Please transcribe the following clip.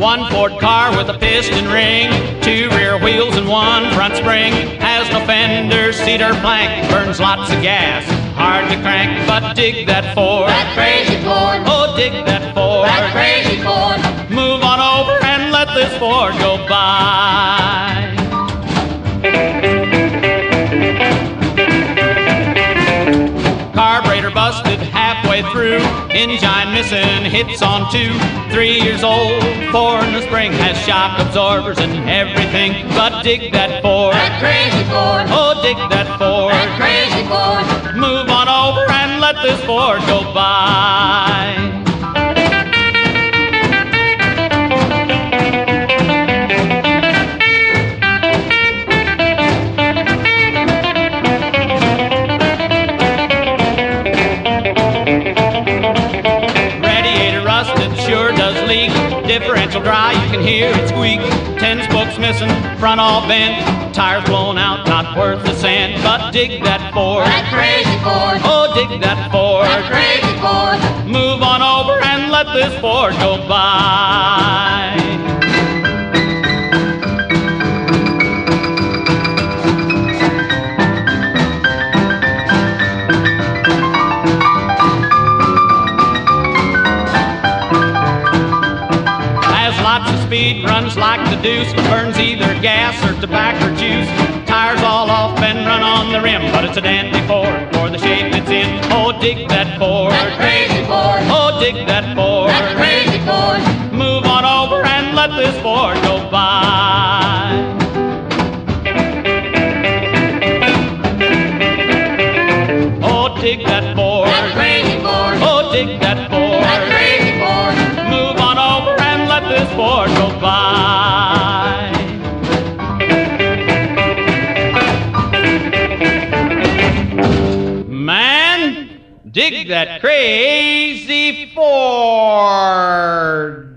One Ford car with a piston ring, two rear wheels and one front spring. Has no fenders, cedar plank, burns lots of gas, hard to crank, but dig that Ford. That crazy Ford. Oh, dig that Ford. That crazy Ford. Move on over and let this Ford go by. Carburetor busted halfway through, engine missing, hits on 2. 3 years old, 4 in the spring, has shock absorbers and everything, but dig that Ford. That crazy Ford. Oh, dig that Ford. That crazy Ford. Move on over and let this Ford go by. Sure does leak. Differential dry, you can hear it squeak. 10 spokes missing, front all bent. Tires blown out, not worth a cent. But dig that Ford. That crazy Ford. Oh, dig that Ford. That crazy Ford. Move on over and let this Ford go by. Lots of speed, runs like the deuce, burns either gas or tobacco juice. Tires all off and run on the rim, but it's a dandy Ford for the shape it's in. Oh, dig that Ford. That crazy Ford. Oh, dig that Ford. That crazy Ford. Move on over and let this Ford go by. Oh, dig that Ford. That crazy Ford. Oh, dig that Ford. That crazy Ford. Move on over and let this Ford go by. Man, dig that crazy Ford.